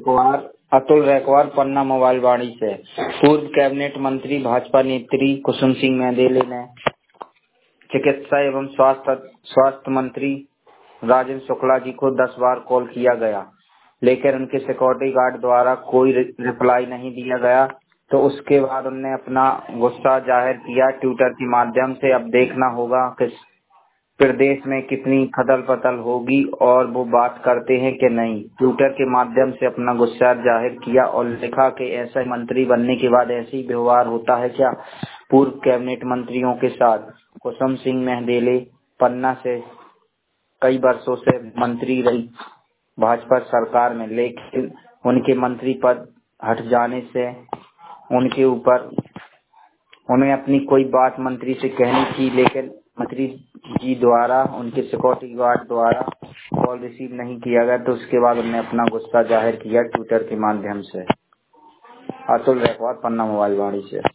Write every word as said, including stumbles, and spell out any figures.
Raikwar Atul Raikwar Panna mobile वाणी से। पूर्व कैबिनेट मंत्री भाजपा नेत्री कुसुम सिंह मेंदेले ने चिकित्सा एवं स्वास्थ्य स्वास्थ्य मंत्री राजेंद्र शुक्ला जी को दस बार कॉल किया गया, लेकिन उनके सिक्योरिटी गार्ड द्वारा कोई रिप्लाई नहीं दिया गया। तो उसके बाद उन्होंने अपना गुस्सा जाहिर किया ट्विटर के माध्यम से। अब देखना होगा कि प्रदेश में कितनी खदल पतल होगी और वो बात करते हैं कि नहीं। ट्विटर के माध्यम से अपना गुस्सा जाहिर किया और लिखा कि ऐसा मंत्री बनने के बाद ऐसे ही व्यवहार होता है क्या पूर्व कैबिनेट मंत्रियों के साथ। कुसुम सिंह मेंदेले पन्ना से कई वर्षों से मंत्री रही भाजपा सरकार में, लेकिन उनके मंत्री पद हट जाने से उनके ऊपर उन्हें अपनी कोई बात मंत्री से कहनी थी, लेकिन मंत्री जी द्वारा उनके सिक्योरिटी गार्ड द्वारा कॉल रिसीव नहीं किया गया। तो उसके बाद उन्होंने अपना गुस्सा जाहिर किया ट्विटर के माध्यम से। अतुल रैकवार पन्ना मोबाइल वाणी से।